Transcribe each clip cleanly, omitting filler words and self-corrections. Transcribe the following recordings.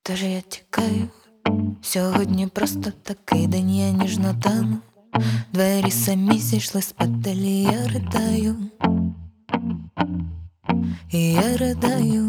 Тож я тікаю, сьогодні просто такий день, я ніжно тану. Двері самі зійшли з петелі, я ридаю, і я ридаю.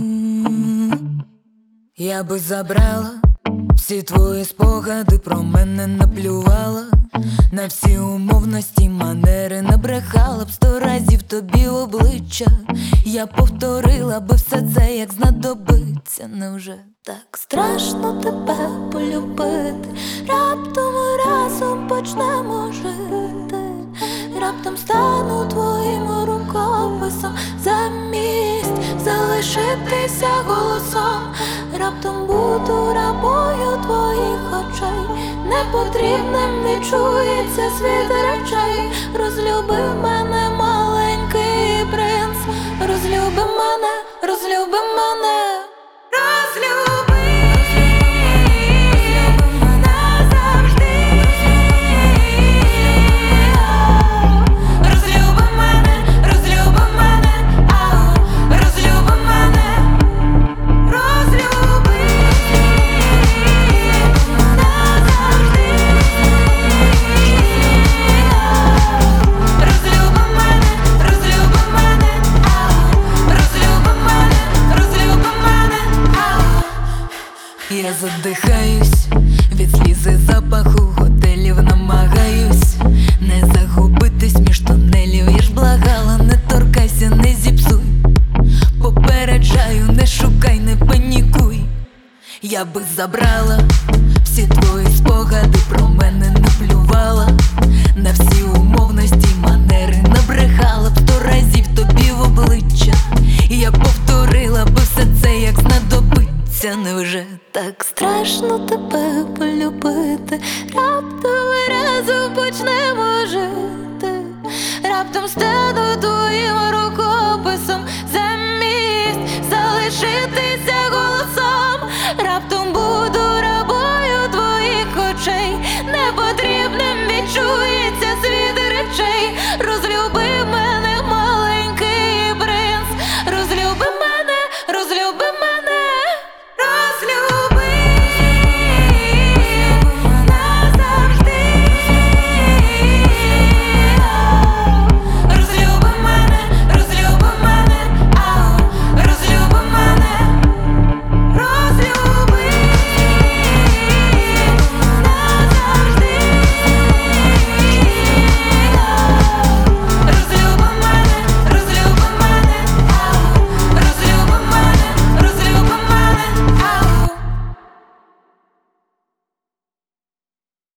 Я би забрала всі твої спогади, про мене наплювала, на всі умовності, манери, набрехала б 100 разів тобі в обличчя. Я повторила би все це, як знадобиться. Невже так страшно тебе полюбити? Раптом ми разом почнемо жити, раптом стану твоїм рукописом, замість залишитися голосом. Раптом буду рабою твоїх очей, непотрібним відчується світ речей. Розлюби мене, маленький принц, розлюби мене, розлюби мене, розлюби. Я задихаюсь від слізи запаху готелів, намагаюсь не загубитись між тунелів. Я ж благала, не торкайся, не зіпсуй, попереджаю, не шукай, не панікуй. Я би забрала всі твої спогади, про мене наплювала, на всі умовності, манери, набрехала б 100 разів тобі в обличчя. Я повторила би все це, як знадобиться. Невже так страшно тебе полюбити? Раптом ми разом почнемо жити, раптом стану твоїм рукописом, замість залишити